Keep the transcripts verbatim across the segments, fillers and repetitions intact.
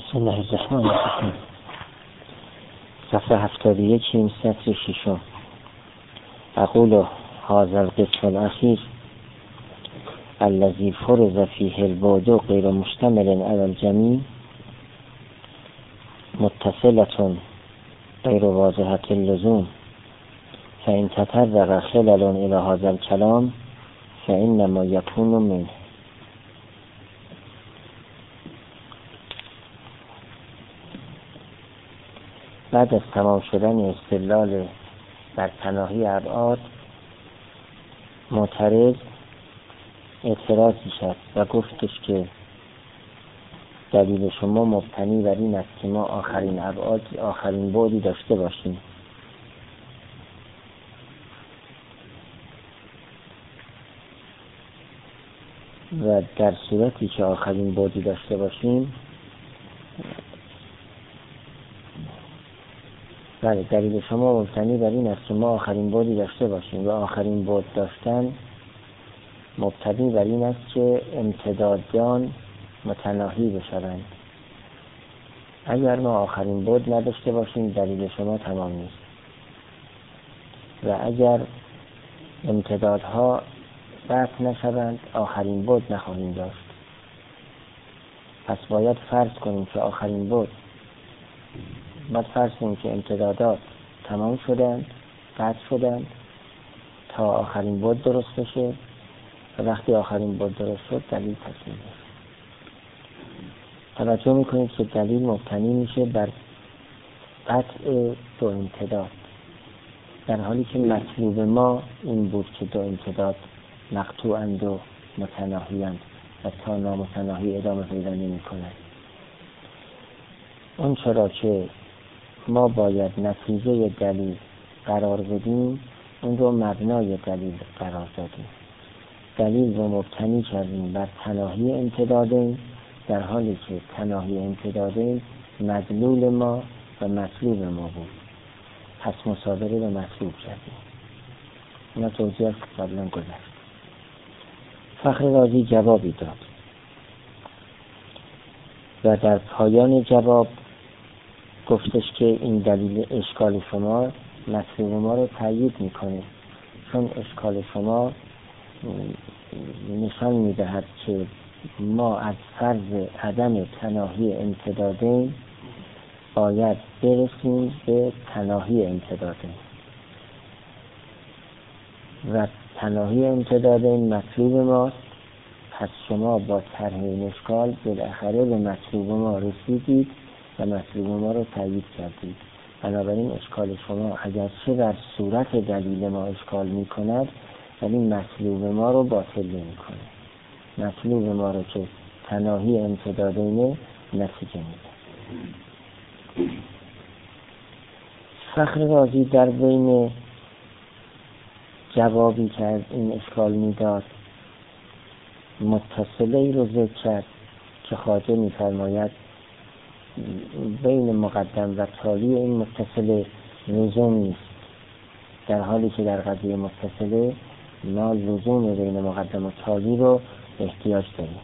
بسم الله الرحمن الرحیم. صفحه هفتاد و یک، سطر ششم. اقول هذا القسم الاخیر الذي فرض فيه البعد غير مشتمل على الجميع متصلة غير واضحة اللزوم فإن تطرق خلل إلى هذا الكلام فإنما يكون منه. بعد از تمام شدن استدلال بر تناهی ابعاد، معترض اعتراضی شد و گفتش که دلیل شما مبتنی بر این است که ما آخرین ابعاد آخرین بعدی داشته باشیم و در صورتی که آخرین بعدی داشته باشیم بله دلیل شما مبتنی بر این است که ما آخرین بعدی داشته باشیم و آخرین بعد داشتن مبتنی بر این است که امتدادان متناهی بشوند. اگر ما آخرین بعد نداشته باشیم دلیل شما تمام نیست و اگر امتدادها قطع نشوند آخرین بعد نخواهیم داشت. پس باید فرض کنیم که آخرین بعد باید فرض کنیم که امتدادات تمام شدند، قطع شدند تا آخرین بعد درست بشه و وقتی آخرین بعد درست شد دلیل تصمیم بشه. توجه میکنید که دلیل مبتنی میشه بر قطع دو امتداد، در حالی که مطلوب ما این بود که دو امتداد مقطوعند و متناهیند و تا نامتناهی ادامه پیدا نمی‌کنند. اون چرا که ما باید نتیجه دلیل قرار بدیم اون رو مبنای دلیل قرار دادیم. دلیل رو مبتنی کردیم بر تناهی امتدادین، در حالی که تناهی امتدادین مدلول ما و مطلوب ما بود. پس مصادره به مطلوب کردیم. اینا توضیح قبلا گذشت. فخر رازی جوابی داد و در پایان جواب گفتش که این دلیل اشکال شما مطلوب ما رو تایید میکنه، چون اشکال شما نشان میدهد که ما از فرض عدم تناهی امتدادین باید برسیم به تناهی امتدادین و تناهی امتدادین مطلوب ماست. پس شما با طرح این اشکال بالاخره به مطلوب ما رسیدید و مطلوب ما رو تایید کردید. بنابراین اشکال شما اگرچه در صورت دلیل ما اشکال میکند ولی مطلوب ما رو باطل نمیکنه. مطلوب ما رو که تناهی امتدادینه نتیجه میده. فخر رازی در بین جوابی که از این اشکال میداد متصله ای رو ذکر کرد که خواجه میفرماید بین مقدم و تالی این متصله لزوم نیست، در حالی که در قضیه متصله ما لزوم بین مقدم و تالی رو احتیاج داریم.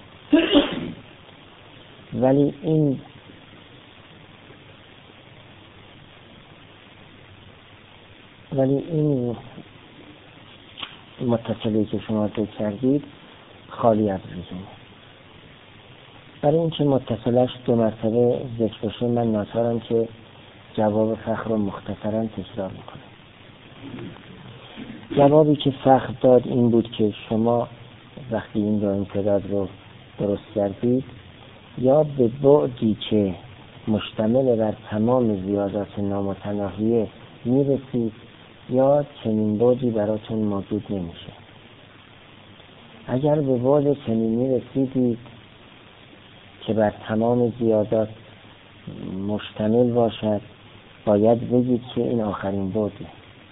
ولی این ولی این متصلی که شما ذکر کردید خالی از لزوم. برای اینکه متصلش دو مرتبه ذکر بشه من ناچارم که جواب فخر رو مختصرا تکرار میکنم. جوابی که فخر داد این بود که شما وقتی این دو امتداد رو درست کردید یا به بعدی که مشتمل بر تمام زیادات نامتناهیه میرسید یا چنین بعدی براتون موجود نمیشه. اگر به بعد چنینی رسیدید که بر تمام زیادات مشتمل باشد باید بگید که این آخرین بعده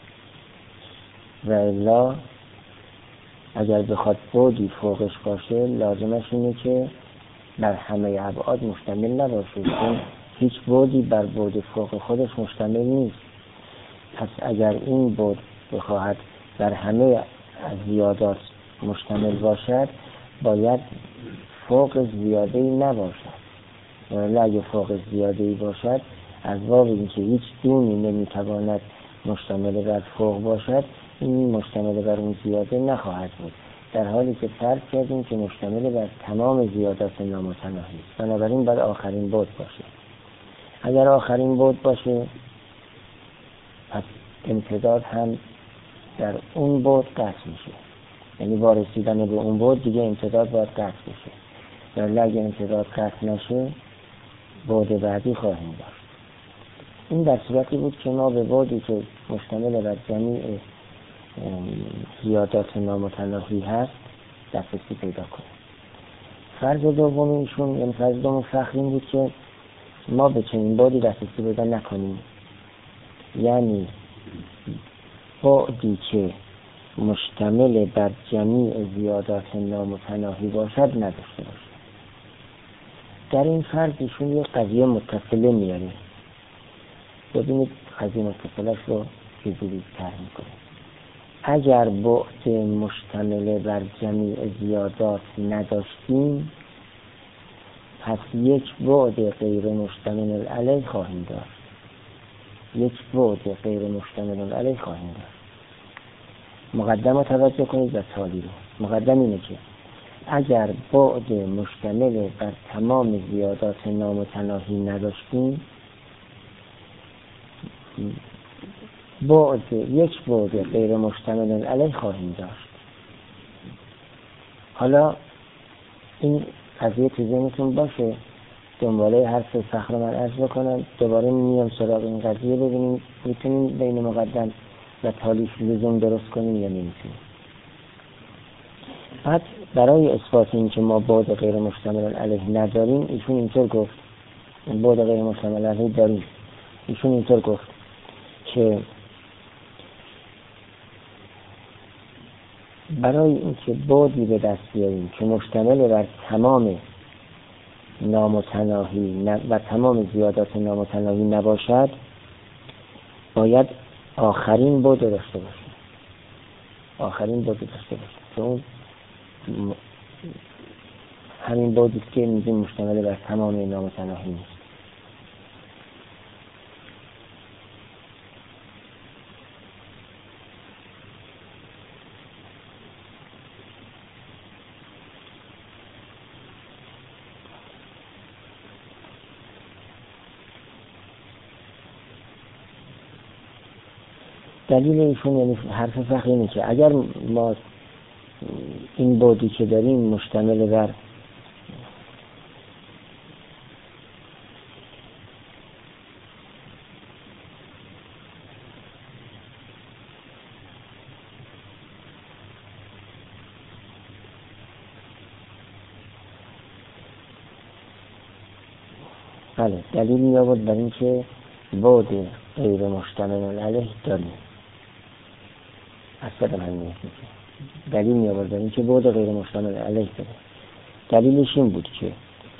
و الا اگر بخواد بعدی فوقش باشه لازمش اینه که بر همه ابعاد مشتمل نباشه، چون هیچ بعدی بر بعد فوق خودش مشتمل نیست. پس اگر این بعد بخواهد بر همه زیادات مشتمل باشد باید فوق زیاده‌ای نباشد ولی اگه فوق زیاده‌ای باشد از باب اینکه هیچ دونی نمیتواند مشتمل بر فوق باشد، این مشتمل بر اون زیاده نخواهد بود، در حالی که فرض کردیم که مشتمل بر تمام زیادات نامتناهی است. بنابراین باید آخرین بعد باشه. اگر آخرین بعد باشه پس امتداد هم در اون بعد قطع میشه، یعنی با رسیدن به اون بعد دیگه امتداد باید قطع بشه. ولی اگه امتداد قطع نشه بعد بعدی خواهیم داشت. این در صورتی بود که ما به بعدی که مشتمل بر جمیع زیادات نامتناهی هست دسترسی پیدا کنیم. فرض دوم ایشون، یعنی فرض دوم فخر این بود که ما به چنین بعدی دسترسی پیدا نکنیم، یعنی بعدی که مشتمل بر جمیع زیادات نامتناهی باشد نداشته باشه. در این فرض ایشون یه قضیه متصله میاره. ببینید قضیه متصلش رو چجوری طرح میکنه. اگر بعد مشتمل بر جمیع زیادات نداشتیم پس یک بعد غیر مشتمل علیه خواهیم داشت. یک بعد غیر مشتمل علیه خواهیم داشت. مقدم رو توجه کنید و تالی رو. مقدم اینه که اگر بعد مشتمل بر تمام زیادات نامتناهی نداشتیم بعد یک بعد غیر مشتمل علیه خواهیم داشت. حالا این قضیه تو ذهنتون باشه، دنباله حرف فخر من عرض بکنم، دوباره میام سراغ این قضیه ببینیم میتونیم بین مقدم و تالیش لزوم درست کنیم یا نمیتونیم. بعد برای اثبات این که ما بعد غیر مشتمل علیه نداریم ایشون اینطور گفت، بعد غیر مشتمل علیه داریم، ایشون اینطور گفت که برای اینکه بعدی به دست بیاریم که مشتمل بر تمام نامتناهی و تمام زیادات نامتناهی نباشد باید آخرین بعد داشته باشیم. آخرین بعد داشته باشیم که اون همین بعدی است که میگیم مشتمل بر تمام نامتناهی نیست. دلیل ایشون یعنی حرف فخر اینه که اگر ما این بعدی که داریم مشتمل بر بله دلیل می آورد بر این که بعد غیر مشتمل علیه داریم. اصلا من میگم دلیل می آورد بر این که بعد غیر مشتمل علیه داریم. دلیلش این بود که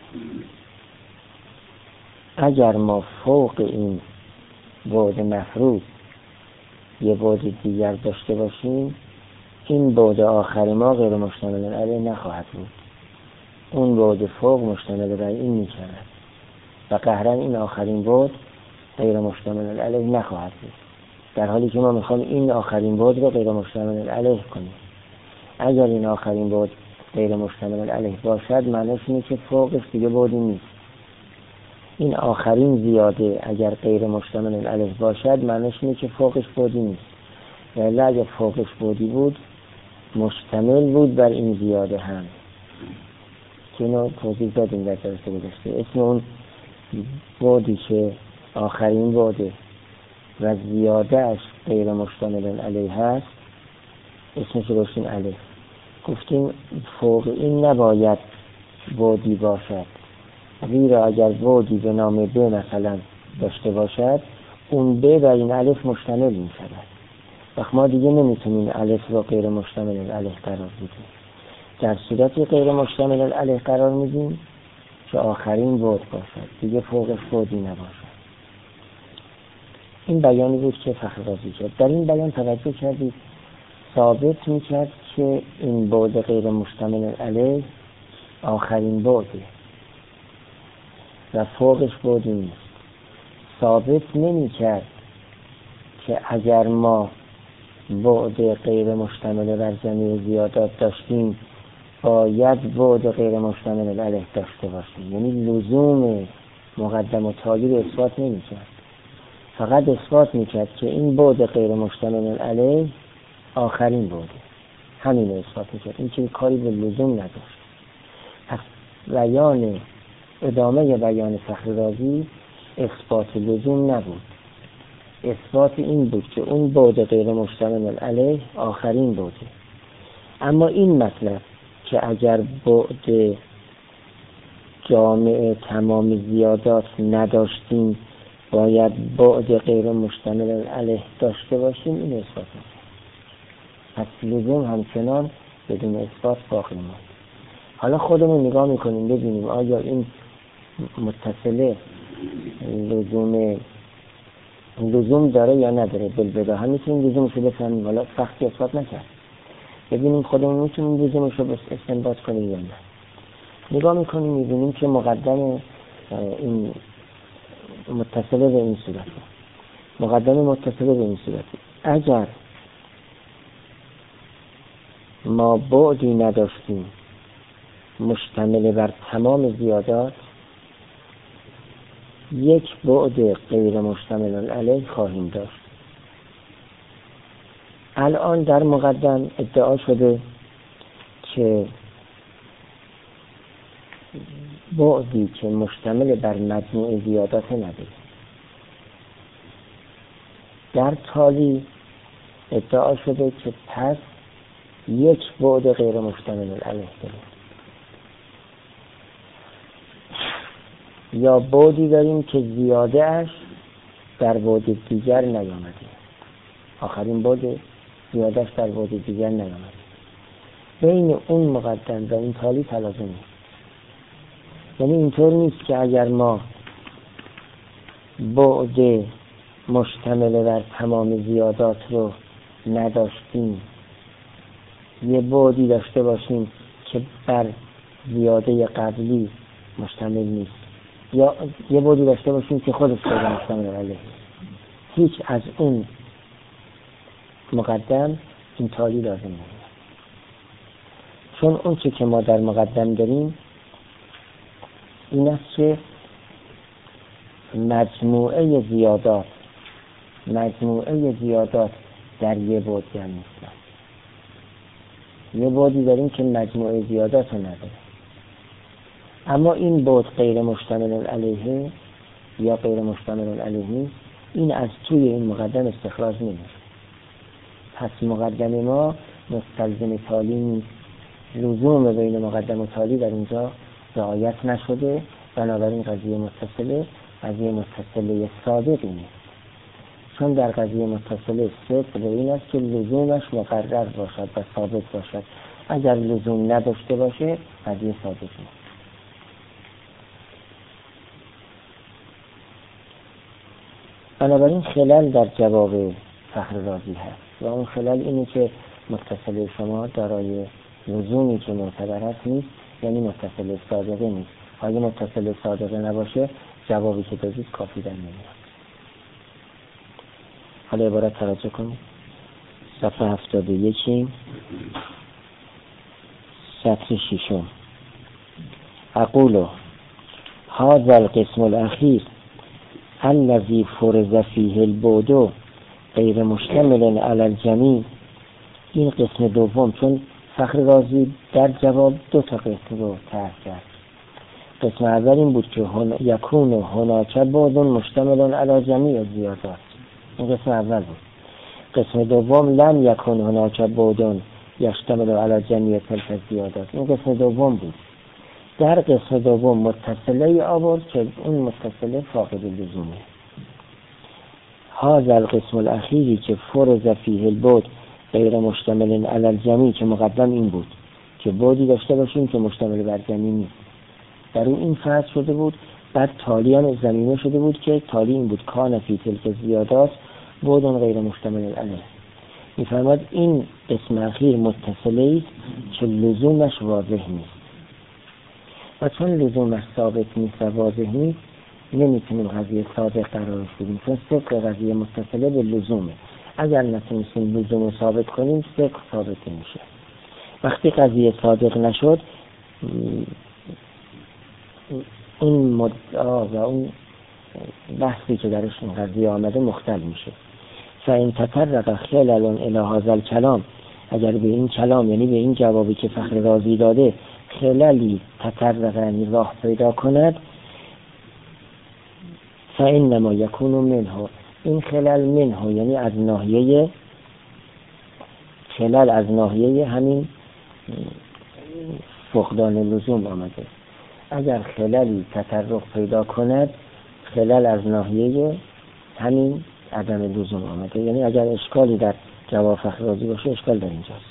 اگر ما فوق این بعد مفروض یه بعد دیگر داشته باشیم این بعد آخر ما غیر مشتمل علیه نخواهد بود. اون بعد فوق مشتمل بر این می شود و قهرن این آخرین بعد غیر مشتمل علیه نخواهد بود، در حالی که ما میخوام این آخرین بعد رو غیر مشتمل علیه کنیم. اگر این آخرین بعد غیر مشتمل علیه باشد معنیش اینه که فوقش دیگه بعدی نیست. این آخرین زیاده اگر غیر مشتمل علیه باشد معنیش اینه که فوقش بعدی نیست. ولی اگر فوقش بعدی بود مشتمل بود بر این زیاده هم که اینو توضیح دادیم در درس گذشته. اسم اون بعدی که آخرین بعده و زیاده اش غیر مشتمل علیه هست اسمش رو گفتیم الف. گفتیم فوق این نباید بعدی باشد، زیرا اگر بعدی به نام ب مثلا داشته باشد اون ب بر این الف مشتمل می شود. وقت ما دیگه نمیتونیم الف رو غیر مشتمل علیه قرار بدیم. در صورتی غیر مشتمل علیه قرار میدیم که آخرین بعد باشد، دیگه فوقش بعدی نباشد. این بیانی بود که فخررازی کرد. در این بیان توجه کردید ثابت میکرد که این بعد غیر مشتمل علیه آخرین بعده و فوقش بعدی نیست. ثابت نمی کرد که اگر ما بعد غیر مشتمل بر جمیع زیادات داشتیم باید بعد غیر مشتمل علیه داشته باشیم. یعنی لزوم مقدم و تالی رو اثبات نمی کرد، فقط اثبات می کرد که این بعد غیر مشتمل علیه آخرین بعده، همین رو اثبات می کرد. این که کاری به لزوم نداشت. پس بیان ادامه بیان فخررازی اثبات لزوم نبود، اثبات این بود که اون بعد غیر مشتمل علیه آخرین بعده. اما این مطلب که اگر بعد جامع تمام زیادات نداشتیم باید بعد غیر مشتمل علیه داشته باشیم، این اثبات نشد. پس لزوم همچنان بدون اثبات باقی ماند. حالا خودمون نگاه میکنیم ببینیم آیا این متصله لزوم لزوم داره یا نداره. بالبدا هم میتونیم لزومش رو بفهمیم، حالا سختی اثبات نکرد، ببینیم خودمون میتونیم لزومش رو استنباط کنیم یا نه. نگاه میکنیم میبینیم که مقدم این متصله به این صورت مقدم متصله به این صورت اگر ما بعدی نداشتیم مشتمل بر تمام زیادات، یک بعد غیر مشتمل علیه خواهیم داشت. الان در مقدم ادعا شده که بعدی که مشتمل بر مجموع زیادات نداره. در تالی ادعا شده که پس یک بعد غیر مشتمل علیه داره. یا بعدی داریم که زیاده اش در بعد دیگر نیامده، آخرین بعد زیاده اش در بعد دیگر نیامده. بین اون مقدم و این تالی تلازم نیست. یعنی اینطور نیست که اگر ما بعد مشتمل بر تمام زیادات رو نداشتیم یه بعدی داشته باشیم که بر زیاده قبلی مشتمل نیست، یا یه بعدی داشته باشیم که خودش غیر مشتمل علیه. هیچ از اون مقدم این تالی لازم نیست، چون اون چه که ما در مقدم داریم این است که مجموعه زیادات مجموعه زیادات در یه بعد جمع نیستن. یه بعدی داریم که مجموعه زیادات رو نداره، اما این بعد غیر مشتمل علیه یا غیر مشتمل علیه نیست، این از توی این مقدم استخراج نمیشه. پس مقدم ما مستلزم تالی نیست، لزوم بین مقدم و تالی در اینجا رعایت نشده، بنابراین قضیه متصله قضیه متصله صادقی نیست. چون در قضیه متصله صدق به این است که لزومش مقرر باشد و ثابت باشد. اگر لزوم نداشته باشه قضیه ثابت نیست. بنابراین خلل در جواب فخررازی هست و اون خلل اینه که متصله شما دارای لزومی که معتبر هست نیست، یعنی متصله صادقه نیست. اگه متصله صادقه نباشه جوابی که دادید کافی در نمیاد. حالا عبارت توجه کنید. صفحه هفتاد و یک سطر ششم. اقول هذا القسم الاخیر الذي فرض فيه البعد غیر مشتمل علی الجمیع. این قسم دوم، چون فخررازی در جواب دو تا قسم رو طرح کرد. قسم اول این بود که یکون هناک بعد مشتمل علی جمیع زیادات. این قسم اول بود. قسم دوم لم یکون هناک بعد یشتمل علی جمیع تلک زیادات. این قسم دوم بود. در قسم دوم متصله آورد که اون متصله فاقد لزومه. هذا القسم الاخیری که فرض فیه البعد غیر مشتمل علی الجمیع، که مقدم این بود که بعدی داشته باشیم که مشتمل بر جمیع نیست، در اون این فرض شده بود. بعد تالی هم زمینه شده بود که تالی این بود کان فی تلک زیادات بعد غیر مشتمل علیه. میفرماد این قسم اخیر متصله است که لزومش واضح نیست و چون لزومش ثابت نیست و واضح نیست نمیتونیم قضیه صادق قرارش بدیم، چون صدق قضیه متصله به لزومه. اگر نتونستیم لزوم رو ثابت کنیم صدق ثابت نمیشه. وقتی قضیه صادق نشد این مدعا و اون بحثی که درش این قضیه آمده مختل میشه. فإن تطرق خلل الی هذا الکلام، اگر به این کلام یعنی به این جوابی که فخر رازی داده خللی تطرق یعنی راه پیدا کند، فإنما یکون منه، این خلل منه یعنی از ناحیه خلل از ناحیه همین فقدان لزوم آمده. اگر خللی تطرق پیدا کند خلل از ناحیه همین عدم لزوم آمده، یعنی اگر اشکالی در جواب فخر رازی باشه اشکال در اینجاست.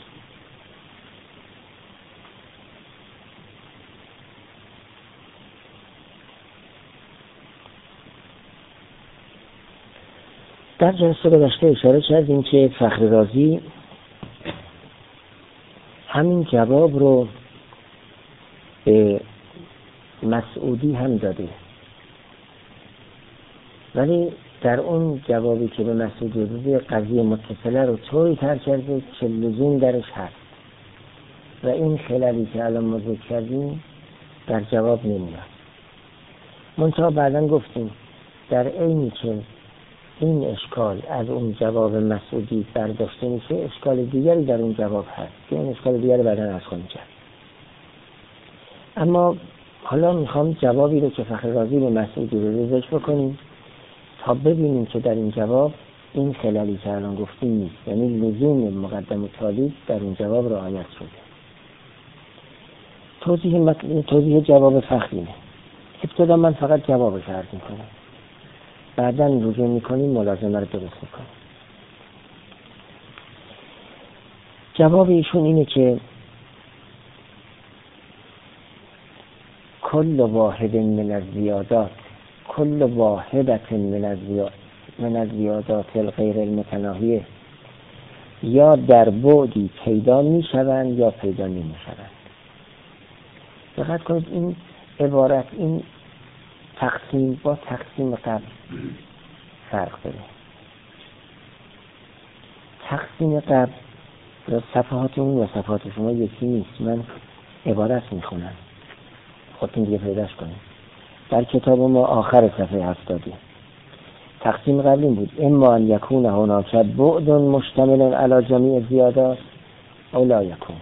در جلسه گذشته اشاره کردیم که فخر رازی همین جواب رو به مسعودی هم داده، ولی در اون جوابی که به مسعودی داده قضیه متصله رو طوری تر کرده که لزوم درش هست و این خلالی که الان ما ذکر کردیم در جواب نمیاد. منتها بعداً گفتیم در عینی که این اشکال از اون جواب مسعودی برداشته میشه اشکال دیگری در اون جواب هست که این اشکال دیگری بعداً عرض خواهیم کرد. اما حالا میخوام جوابی رو که فخر رازی به مسعودی رو ذکر بکنیم تا ببینیم که در این جواب این خلالی که الان گفتیم نیست، یعنی لزوم مقدم و تالی در این جواب رعایت شده. توضیح مطلب توضیح جواب فخرینه. ابتدا من فقط جوابش عرض میکنم، بعداً رجوع میکنیم ملازمه رو درست میکنیم. جواب ایشون اینه که کل واحد من الزیادات کل واحدت من الزیادات من الزیادات الغیر المتناهیه یا در بعدی پیدا میشوند یا پیدا نمیشوند. دقت کنید این عبارت این تقسیم با تقسیم قبل فرق داره. تقسیم قبل صفحات اون و صفحات شما یکی نیست. من عبارت میخونم خودتون دیگه پیداش کنید. در کتاب ما آخر صفحه هفتادی تقسیم قبل این بود: اما ان یکون هناک بعد مشتمل علی جمیع زیادات او لا یکون.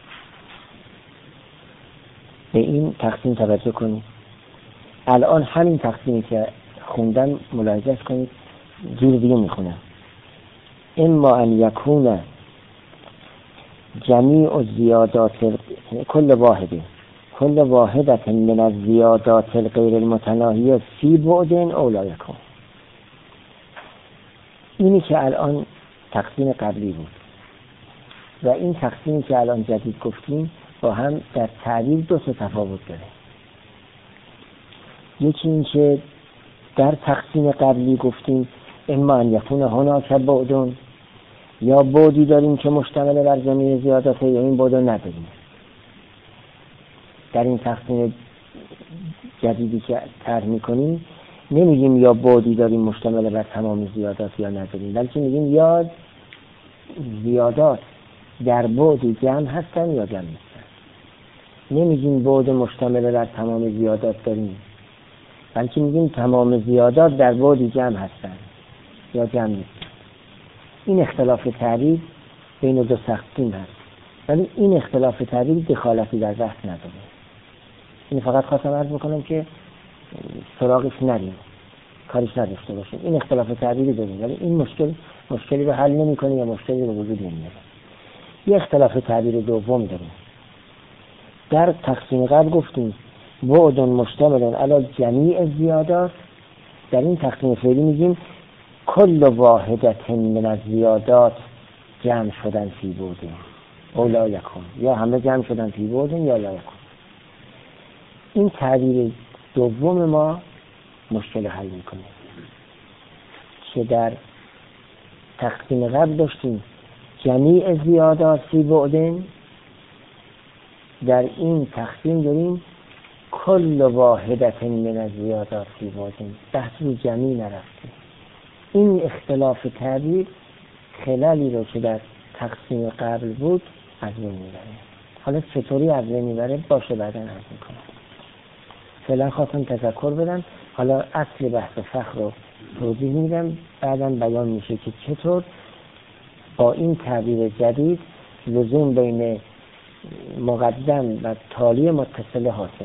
به این تقسیم توجه کنید. الان همین تقسیمی که خوندن ملاحظه کنید جور دیگه میخونم: اما ان یکون جمیع الزیادات کل واحده کل واحدت من الزیادات الغیر المتناهیه فی بعد او لا یکون. اینی که الان تقسیم قبلی بود و این تقسیمی که الان جدید گفتیم با هم در تعبیر دو تا تفاوت داره. یکی این که در تقسیم قبلی گفتیم اما ان یکون هناک بعد، یا بعدی داریم که مشتمل بر جمیع زیادات یا این بعد نداریم. در این تقسیم جدیدی که طرح می‌کنیم نمیگیم یا بعدی داریم مشتمل بر تمام زیادات یا نداریم، بلکه میگیم یا زیادات در بعدی جمع هستن یا جمع نیستن. نمیگیم بعد مشتمل بر تمام زیادات داریم، بلکه میگیم تمام زیادات در بعدی جمع هستن یا جمع نیستن. این اختلاف تعبیر بین دو تقسیم هست، ولی این اختلاف تعبیر دخالتی در بحث نداره. این فقط خواستم عرض بکنم که سراغش نریم، کارش نداشته باشیم. این اختلاف تعبیری داریم ولی این مشکل مشکلی رو حل نمی‌کنه یا مشکلی رو وجود نمیاره. یه اختلاف تعبیر دوم داریم. در تقسیم قبل گفتیم بعد مشتمل علی جمیع زیادات. در این تقسیم فعلی میگیم کل واحدت من الزیادات جمع شدن فی بعد او لا یکون، یا همه جمع شدن فی بعد یا لا یکون. این تعبیر دوم ما مشکل حل میکنه که در تقسیم قبل داشتیم جمیع زیادات فی بعد، در این تقسیم داریم کل واحدت من الزیادات فی وادین، بحث رو جمعی نرفته. این اختلاف تعبیر خلالی رو که در تقسیم قبل بود از بین میبره. حالا چطوری از بین میبره باشه بعدا عرض میکنم. فعلا خواستم تذکر بدم، حالا اصل بحث فخر رو توضیح میدم، بعدا بیان میشه که چطور با این تعبیر جدید لزوم بین مقدم و تالی متصل حاصله.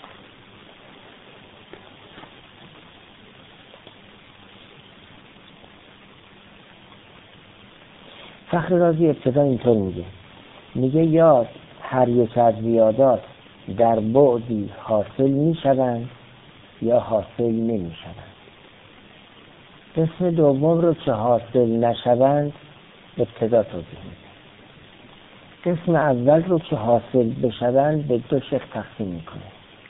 فخر رازی ابتدا اینطور میگه میگه یا هر یک از زیادات در بعدی حاصل میشوند یا حاصل نمیشوند. قسم دوم رو که حاصل نشوند ابتدا توضیح میده. قسم اول رو که حاصل بشوند به دو شق تقسیم میکنه.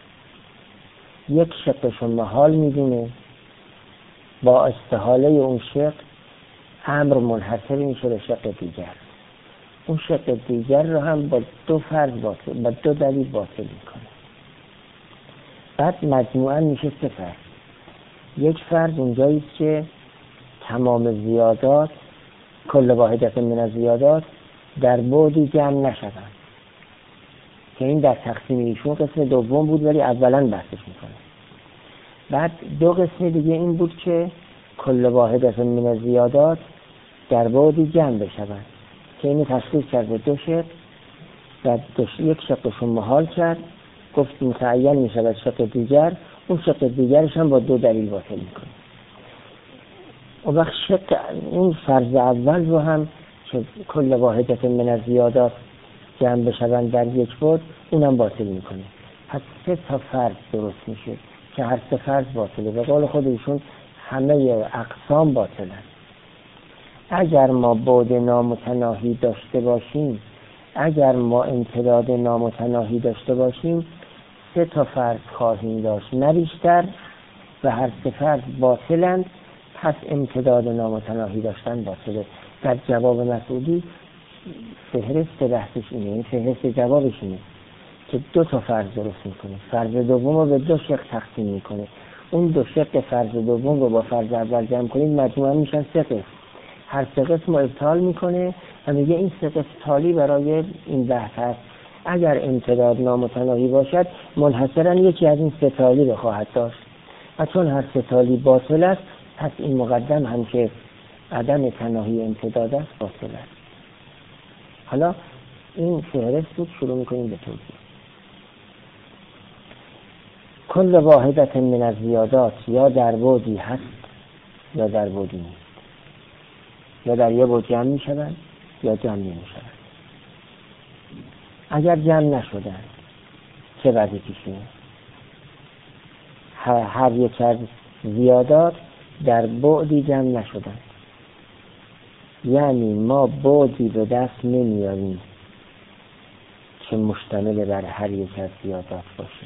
یک شقش محال میدونه، با استحاله اون شق امر منحصر میشه به شق دیگر. اون شق دیگر رو هم با دو فرض باطل، با دو دلیل باطل میکنه. بعد مجموعاً میشه سه فرض. یک فرض اونجاییست که تمام زیادات، کل واحدت من الزیادات در بعدی جمع نشوند، که این در تقسیم ایشون قسم دوم بود ولی اولا بحثش میکنه. بعد دو قسم دیگه این بود که کل واحدت من الزیادات در بعدی جمع بشوند، که اینو تشخیص کرد دو شق و یک شقشون محال کرد، گفت متعین میشود شق دیگر، اون شق دیگرش هم با دو دلیل باطل میکنه. و وقت شق اون فرض اول رو هم که کل واحدت من الزیادات جمع بشوند در یک بعد، اونم باطل میکنه. پس سه تا فرض درست میشه که هر سه فرض باطله. به قول خودشون همه اقسام باطلن. اگر ما بعد نامتناهی داشته باشیم، اگر ما امتداد نامتناهی داشته باشیم، سه تا فرض خواهیم داشت نه بیشتر، و هر سه فرض باطلند، پس امتداد نامتناهی داشتن باطله. در جواب مسعودی فهرست بحثش اینه، این فهرست جوابش اینه که دو تا فرض درست میکنه. فرض دوم رو به دو شق تقسیم میکنه. اون دو شق فرض دوم رو با فرض اول جمع کنید مجموعاً میشن سه قسم. هر سه قسم رو ابطال میکنه و میگه این سه قسم تالی برای این بحث هست. اگر امتداد نامتناهی باشد منحصراً یکی از این سه تالی رو خواهد داشت، و چون هر سه تالی باطل است، پس این مقدم هم که عدم تناهی امتداد است باطل است. حالا این فهرست بود، شروع میکنیم به توضیح. کل واحدت من الزیادات یا در بعدی هست یا در بعدی نیست، یا در یه بعد جمع میشوند یا جمع نمیشوند. اگر جمع نشدن چه وضعی پیش میاد؟ هر, هر یک از زیادات در بعدی جمع نشدن، یعنی ما بعدی به دست نمیاریم که مشتمل بر هر یک از زیادات باشه،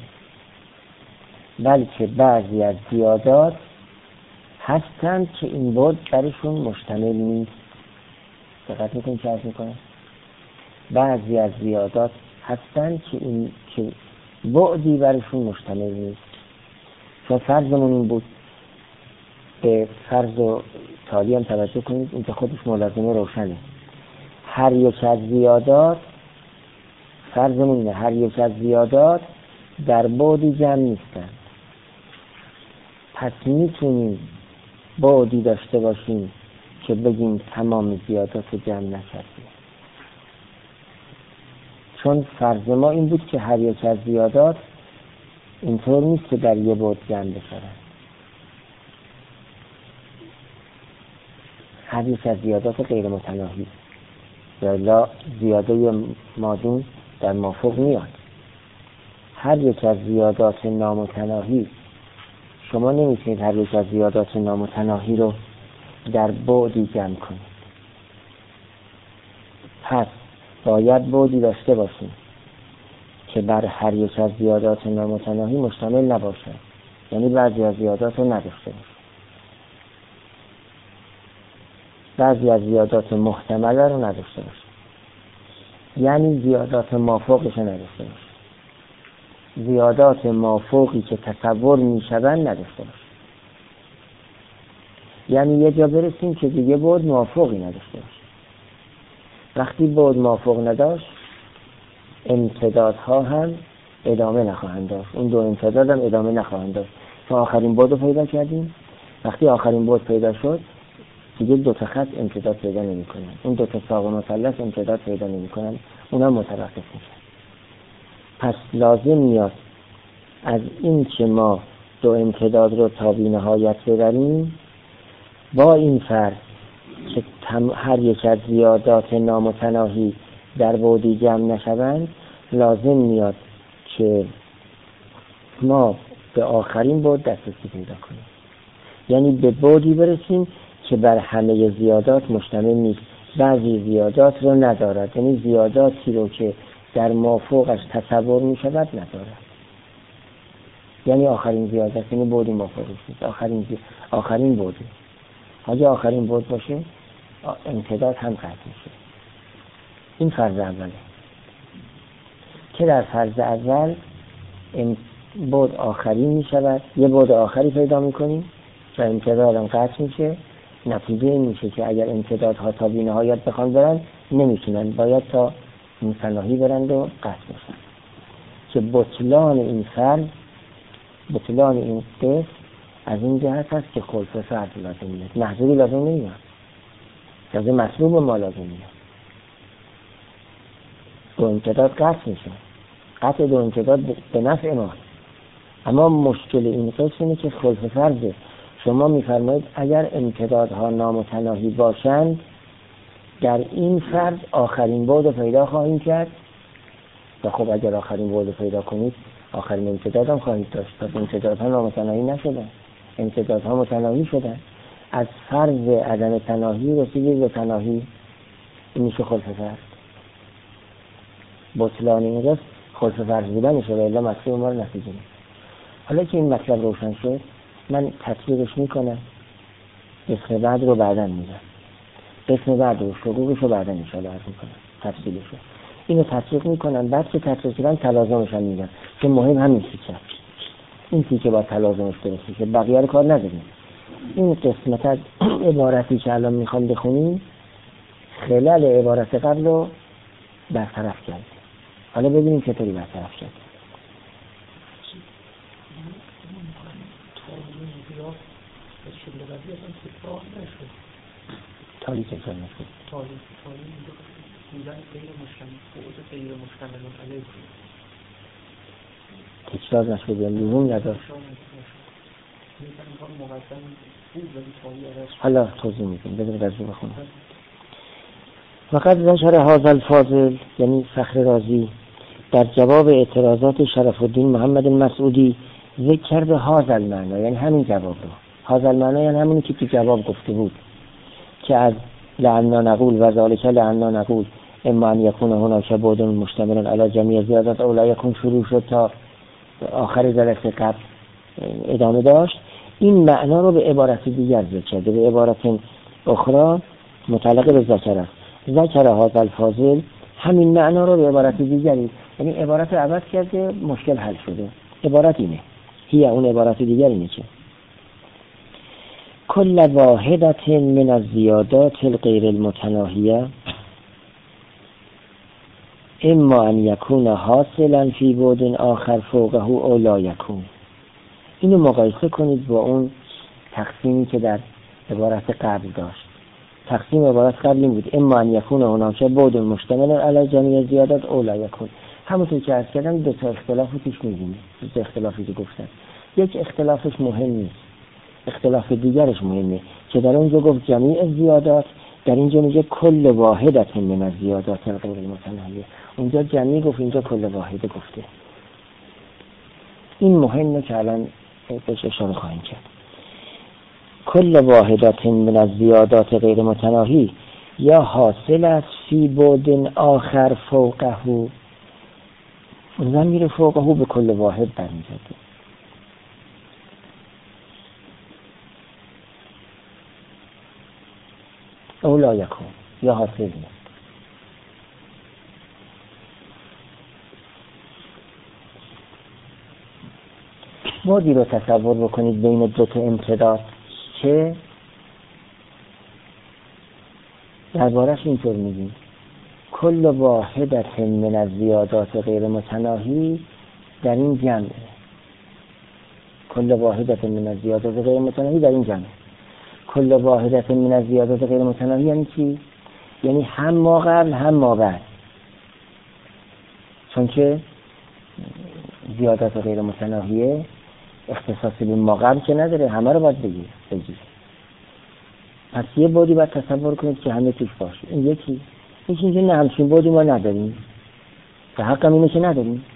بلکه بعضی از زیادات هستند که این بعد برشون مشتمل نیست. دقت میکنید چه عرض میکنم؟ بعضی از زیادات هستند که این که بعدی برشون مشتمل نیست. چون فرضمون این بود، به فرض و تالی هم توجه کنید، این که خودش ملازمه روشنه. هر یک از زیادات، فرضمون اینه، هر یک از زیادات در بعدی جمع نیستن. پس میتونیم بعدی داشته باشیم که بگیم تمام زیادات جمع نکردیم. چون فرض ما این بود که هر یک از زیادات اینطور نیست که در یه بعد جمع بشن. هر یک از زیادات غیر متناهی یا زیاده مادون در مافوق میاد. هر یک از زیادات نامتناهی، شما نمیتونید هر یک از زیادات نامتناهی رو در بعدی جمع کنید. پس باید بعدی داشته باشیم که بر هر یک از زیادات نامتناهی مشتمل نباشد، یعنی بعضی از زیادات رو نداشته باشیم، بعضی از زیادات محتمله رو نداشته باشیم، یعنی زیادات مافوقش رو نداشته باشیم. زیادات مافوقی که تصور می شوند نداشته باشه. یعنی یه جا برسیم که دیگه بعد مافوقی نداشته باشه. وقتی بعد مافوق نداشت، امتدادها هم ادامه نخواهند داشت. اون دو امتداد هم ادامه نخواهند داشت. تا آخرین بعد رو پیدا کردیم. وقتی آخرین بعد پیدا شد، دیگه دو تا خط امتداد پیدا نمی کنن. اون دو تا ساق مثلث امتداد پیدا نمی کنن. اونها متوقف میشن. پس لازم میاد از این که ما دو امتداد رو تا بی نهایت ببریم، با این فرض که هر یک از زیادات نامتناهی در بعدی جمع نشوند، لازم میاد که ما به آخرین بعد دسترسی پیدا کنیم. یعنی به بعدی برسیم که بر همه زیادات مشتمل نیست، بعضی زیادات رو ندارد. یعنی زیاداتی رو که در مافوقش تصور می شود ندارد. یعنی آخرین زیادت، یعنی بعدی مافوقش نیست، آخرین زی... آخرین بعدی. اگه آخرین بعد باشه، امتداد هم قطع میشه. این فرض اوله که در فرض اول بعد آخری می شود، یه بعد آخری پیدا می کنیم و امتداد هم قطع میشه. نتیجه این میشه که اگر امتدادها تا بی نهایت بخوان برن، نمیتونن، باید تا متناهی برند و قطع بشن. که بطلان این فرض، بطلان این قسم از این جهت هست که خلف فرض لازم میاد، محضوری لازم نمیاد، لازم مطلوب ما لازم میاد. دو امتداد قطع میشه، قطع دو امتداد به نفع ما. اما مشکل این قسم اینه که خلف فرضه. شما میفرمایید اگر امتدادها نامتناهی باشند، در این فرض آخرین بعد پیدا خواهیم کرد. و خب اگر آخرین بعد پیدا کنید، آخرین امتداد هم خواهید داشت. پس امتدادها نامتناهی نشدن، امتدادها متناهی شدن. از فرض عدم تناهی رسیدید به تناهی. این میشه خلف فرض. بطلان این قسم خلف فرض بودنشه و الا مطلوب ما رو نتیجه نیست. حالا که این مطلب روشن شد، من تطبیقش میکنم. قسم بعد رو بعداً میگم. قسم بعد رو شروعش رو بعداً انشاءالله عرض میکنم، تفصیلش رو. اینو تطبیق میکنم، بعد که تطبیق کردم تلازمش هم میگم که مهم همین تیکه. این تیکه با تلازمش درسته که بقیه رو کار نداریم. این قسمت از عبارتی که الان میخوام بخونیم خلال عبارت قبل رو برطرف کرد. حالا ببینیم چطوری برطرف کرد. تالی که کنه شد تالی تالی بودن غیر مشتمل بود غیر مشتمل علیه تکرار نشد یا لزوم نداشت. حالا توضیح میکنم، بذارید از رو بخونم. وقد ذکر هذا الفاضل، یعنی فخر رازی، در جواب اعتراضات شرف الدین محمد مسعودی ذکر کرده هذا المعنی، یعنی همین جواب رو. هذا المعنی یعنی همونی که تو جواب گفته بود که از لعنا نقول و ذالک لعنا نقول اما ان یکون هناک بعد مشتمل علی جمیع زیادات او لا یکون شروع شد تا آخر جلسه قبل ادامه داشت. این معنا رو به عبارت دیگر ذکر کرده، به عبارت اخرى متعلق به ذکر است. ذکر هذا الفاضل، همین معنا رو به عبارت دیگری، یعنی عبارت عوض کرده، مشکل حل شده. عبارت اینه، هی اون عبارت دیگر اینه که کل واحدت من الزیادات الغیر المتناهیه اما ان یکون حاصلا فی بعد آخر فوقه او لا یکون. اینو مقایسه کنید با اون تقسیمی که در عبارت قبل داشت. تقسیم عبارت قبل این بود اما ان یکون هناک بعد مشتمل علی جمیع زیادات او لا یکون. همونطور که عرض کردم دو تا اختلافی پیش می‌بینیم. دو تا اختلافی که گفتم، یک اختلافش مهم نیست، اختلاف دیگرش مهمه که در اونجا گفت جمیع زیادات، در اینجا میگه کل واحدت من الزیادات غیر المتناهیه. اونجا جمعی گفت، اینجا کل واحده گفته. این مهمه که الان بهش اشاره خواهیم کرد. کل واحدت من الزیادات غیر متناهی یا حاصل است فی بعد آخر فوقه، ضمیر فوقه به کل واحد برمیگرده. او لا یکون یا حاصل نیست. بعدی رو تصور بکنید بین دو تا امتداد که دربارش اینطور میگیم کل واحدت من الزیادات غیر متناهی در این جمع، کل واحدت من الزیادات غیر متناهی در این جمع. کل واحدت من الزیادات غیر متناهی یعنی چی؟ یعنی هم ما قبل هم ما بعد، چون که زیادات غیر متناهیه اختصاصی به ما قبل که نداره، همه رو باید بگیر بگیر پس یه بودی باید تصور کنید که همه توش باشه. این یکی یکی اینکه نه همچین بودی ما نداریم، به حقم اینه که نداریم،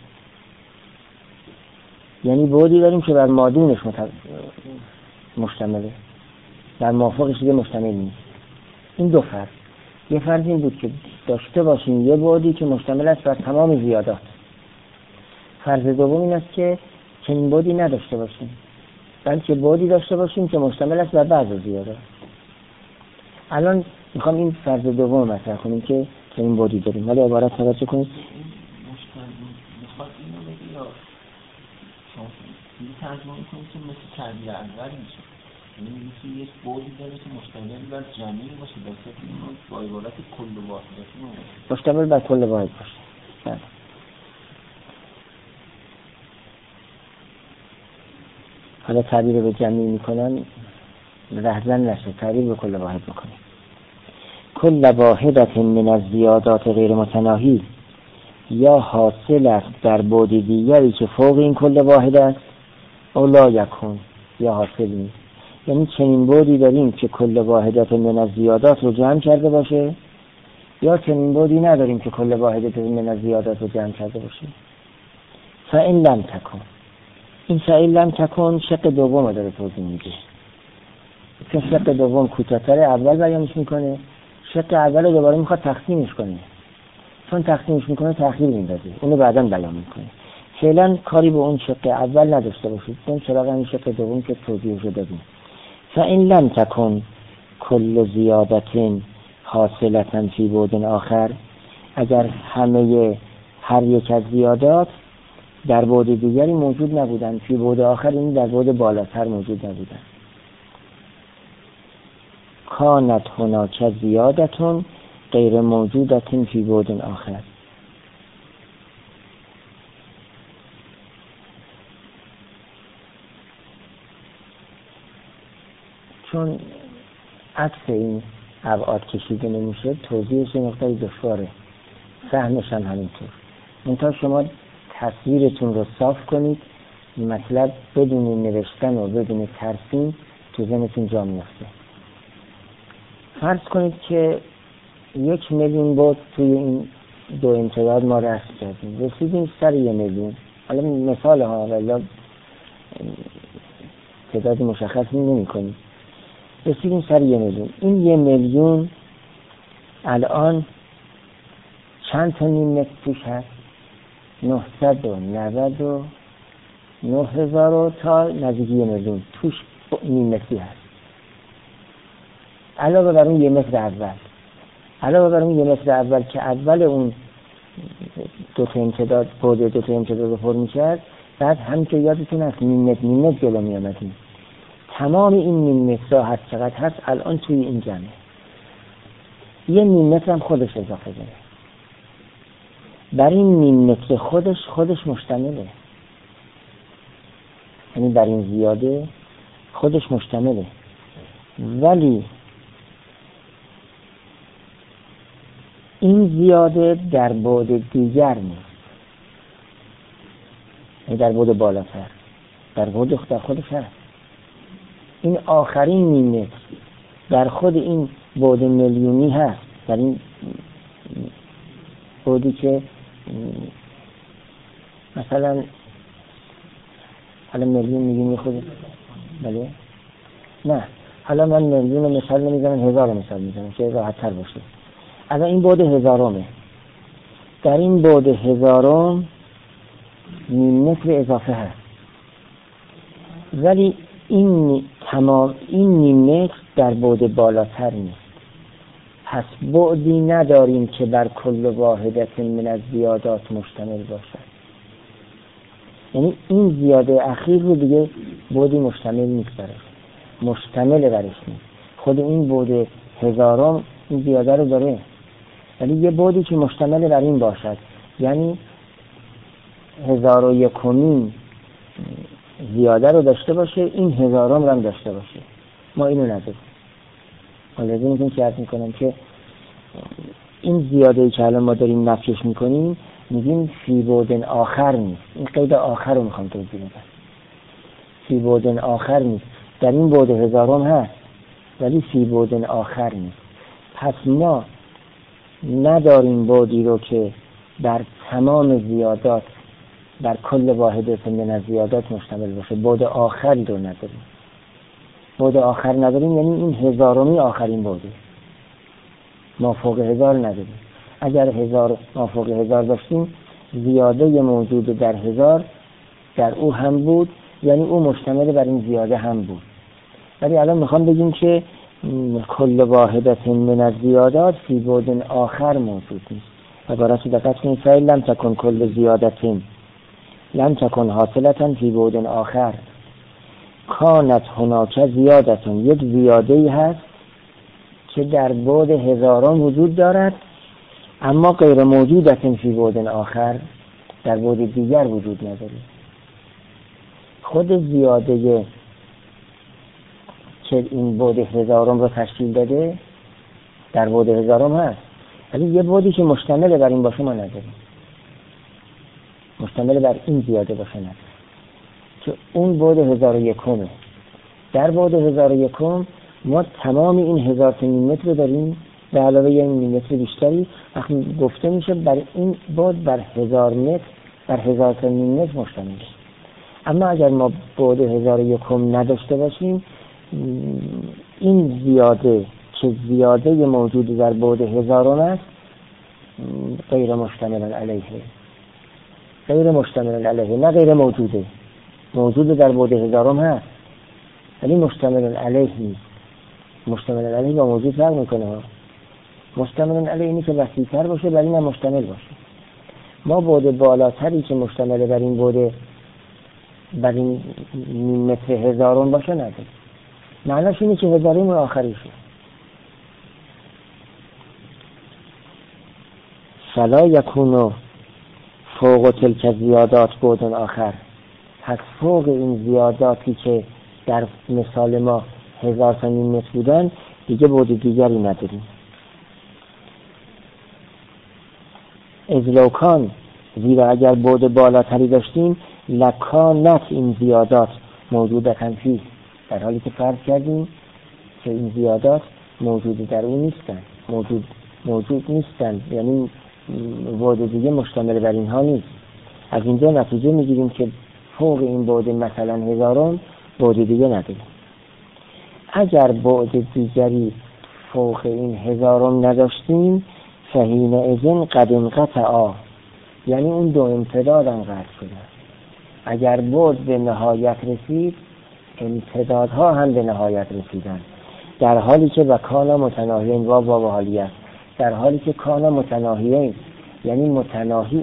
یعنی بودی داریم که بر مادونش مشتمله، بر مافوقش دیگه مشتمل نیست. این دو فرض. یه فرض این بود که داشته باشیم یه بودی که مشتمل است بر تمام زیادات. فرض دوم این است که چنین بودی نداشته باشیم، بلکه بودی داشته باشیم که مشتمل است بر بعض زیادات. الان میخوام این فرض دوم مطرح کنیم که چنین بودی داریم، ولی عبارت توجه کنید. میخواد اینو بگی یا شما این ترجمه میکنید که مثل تعبیر اول میشه، یعنی میشه یک بودی داره که مشتمل بر جمعی باشه، دسته اینو با عبارت کل واحدتی مشتمل بر کل واحد باشه. نه حالا تعبیر رو به جمعی میکنن رهزن نشه، تعبیر به کل واحد بکنیم. کل واحدت من الزیادات غیر متناهی یا حاصل است در بعد دیگری که فوق این کل واحد است او لا یکون یا حاصل نیست. یعنی چنین بعدی داریم که کل واحدت من الزیادات رو جمع کرده باشه، یا چنین بعدی نداریم که کل واحدت من الزیادات رو جمع کرده باشه. فإن لم تکن، این فإن لم تکن شق دوم داره توضیح میده، چون شق دوم کوتاه‌تر اول بیانش میکنه، شق اول رو دوباره میخواد تقسیمش کنه، چون تقسیمش میکنه تأخیر میندازه، اونو بعداً بیان میکنه. فعلا کاری به اون شق اول نداشته باشید، چون سراغ این شق دوم که توضیحش رو دادیم. فإن لم تکن کل زیادت حاصلة فی بعد آخر، اگر همه هر یک از زیادات در بعد دیگری موجود نبودن، فی بعد آخر این در بعد بالاتر موجود نبودن، کانت هناک زیادتون غیر موجودتون فی بعد آخر. چون عکس این ابعاد کشیده نمیشه، توضیحش مقداری دشواره، فهمش هم همینطور. منتها شما تصویرتون رو صاف کنید، مطلب بدون نوشتن و بدون ترسیم تو ذهنتون جا میفته. فرض کنید که یک میلیون بود توی این دو امتداد ما رسم کردیم، رسیدیم سر یه میلیون. حالا مثال ها، ولی تعداد مشخصی نمی کنیم، رسیدیم سر یه میلیون. این یه میلیون الان چند تا نیم متر توش هست؟ نهصد و نود و نه هزار و تا نزدیک یه میلیون توش نیم متری هست، علاوه بر اون یه متر اول. علاوه بر اون یه متر اول که اول اون دو تا امتداد بود دو تا امتداد رو پر می‌کرد، بعد هم که یادتون هست نیم متر نیم متر جلو می‌آمدیم. تمام این نیم مترها هست چقدر هست الان توی این جمعه. یه نیم متر هم خودش اضافه داره. بر این نیم متر خودش خودش مشتمله، یعنی بر این زیاده خودش مشتمله، ولی این زیاده در بعد دیگر نیست، یعنی در بعد بالاتر، در بعد در خودش هست. این آخرین نیم متر در خود این بعد میلیونی هست، در این بعدی که مثلا حالا میلیون میلیونی خود بله نه حالا من میلیون رو مثال نمیزنم، هزار رو مثال میزنم که راحت تر باشه. از این بعد هزارمه، در این بعد هزارم نیم متر اضافه هست، ولی این تمام این نیم متر در بعد بالاتر نیست. پس بعدی نداریم که بر کل واحدت من از زیادات مشتمل باشد. یعنی این زیاده اخیر رو دیگه بعدی مشتمل نیست برش، مشتمل برش نیست. خود این بعد هزارم این زیاده رو داره، ولی یه بعدی که مشتمل بر این باشد، یعنی هزار و یکمین زیاده رو داشته باشه، این هزارم رو هم داشته باشه. ما اینو نداریم. حالا این که عرض میکنم که این زیاده‌ای که الان ما داریم نفیش میکنیم میگیم فی بعد آخر نیست. این قید آخر رو میخوام توضیح بدم. فی بعد آخر نیست، در این بعد هزارم هست ولی فی بعد آخر نیست. پس ما نداریم بعدی رو که در تمام زیادات در کل واحد من الزیادات مشتمل باشه. بعد آخری رو نداریم. بعد آخر نداریم یعنی این هزارمی آخرین بعده. ما فوق هزار نداریم. اگر هزار ما فوق هزار داشتیم زیاده موجود در هزار در او هم بود، یعنی او مشتمل بر این زیاده هم بود. ولی الان میخوام بگیم که کل واحدت من الزیادات فی بعد آخر موجود نیست. عبارت دقت کنید فعل لم تکن کل زیادتین لم تکن حاصلتا فی بعد آخر کانت هناک زیادتون، یک زیاده ای هست که در بعد هزاران وجود دارد اما غیر موجودتون فی بعد آخر، در بعد دیگر وجود نداره. خود زیاده که این بعد هزارم رو تشکیل داده در بعد هزارم هست، ولی یه بعدی که مشتمل بر این باشه ما نداریم، مشتمل بر این زیاده باشه نداریم که اون بعد هزار و یکمه. در بعد هزار و یکم ما تمام این هزار تا نیم متر داریم به علاوه یه نیم متر بیشتری. وقتی گفته میشه بر این بعد بر هزار متر بر هزار تا نیم متر مشتمل. اما اگر ما بعد هزار و یکم نداشته باشیم این زیاده که زیاده موجود در بعد هزارم است غیر مشتمل علیه، غیر مشتمل علیه نه غیر موجوده، موجود در بعد هزارم هست ولی مشتمل علیه نیست. مشتمل علیه با موجود فرق میکنه ها. مشتمل علیه اینی که وسیع‌تر باشه ولی نه مشتمل باشه. ما بعد بالاتری که مشتمل بر این بعد بر این نیم متر هزارم باشه نداره. معناش اینه که هزاریم آخریشه. فلا یکونو فوق تلک زیادات بعد آخر، پس فوق این زیاداتی که در مثال ما هزار تا نیم متر بودن دیگه بعد دیگری نداریم. ازلوکان، زیرا اگر بعد بالاتری داشتیم لکانت این زیادات موجودتن فی، در حالی که فرض کردیم که این زیادات موجود در اون نیستن، موجود موجود نیستن یعنی بعد دیگه مشتمل بر اینها نیست. از اینجا نتیجه میگیریم که فوق این بعد مثلا هزارم بعد دیگه نداریم. اگر بعد دیگری فوق این هزارم نداشتیم فهین ازن قد انقطعا، یعنی اون دو امتدادم قطع شده. اگر بعد به نهایت رسید امتدادها هم به نهایت رسیدن، در حالی که و کانا متناهیین و و حالیه، در حالی که کانا متناهیین یعنی متناهی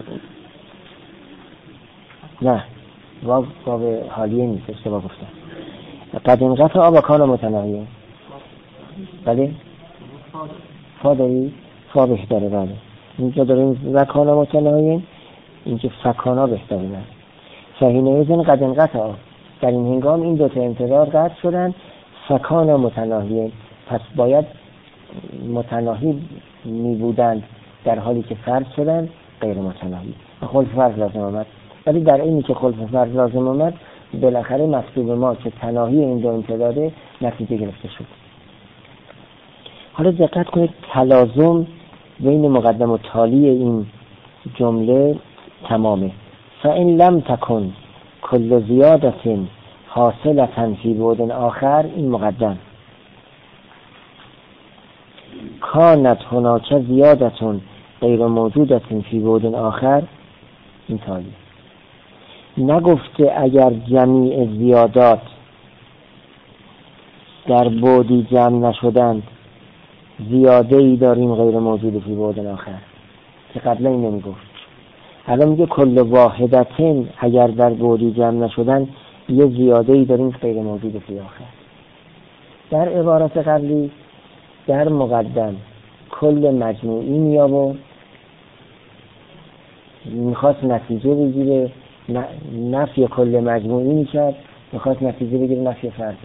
نه و و حالیه نیست، اشتباه گفتم. قد انقطع و کانا متناهیین. بله فا داری؟ فا بهتره. بله اینجا داریم و کانا متناهیین، اینجا فکانا بهتره. نه فهینه ازن قد انقطع، در این هنگام این دو تا امتداد قطع شدن. فکانا متناهیین، پس باید متناهی می بودند در حالی که فرض شدن غیر متناهی. خلف فرض لازم آمد، ولی در اینی که خلف فرض لازم آمد بالاخره مطلوب ما که تناهی این دو امتداده نتیجه گرفته شد. حالا دقت کنید تلازم بین مقدم و تالی این جمله تمامه. فإن لم تکن کل زیادت حاصلتا فی بعد آخر، این مقدم. کانت هناک زیادتون غیر موجودتون فی بعد آخر، این تالی. نگفته اگر جمیع زیادات در بعدی جمع نشدند زیاده ای داریم غیر موجود فی بعد آخر، که قبلا این نمی گفت. الان میگه کل واحدتین اگر در بعدی جمع نشدن یه زیاده ای داریم غیر موجود فی آخر. در عبارت قبلی در مقدم کل مجموعی می آورد، میخواست نتیجه بگیره نفی کل مجموعی میکرد، میخواست نتیجه بگیره نفی فرد.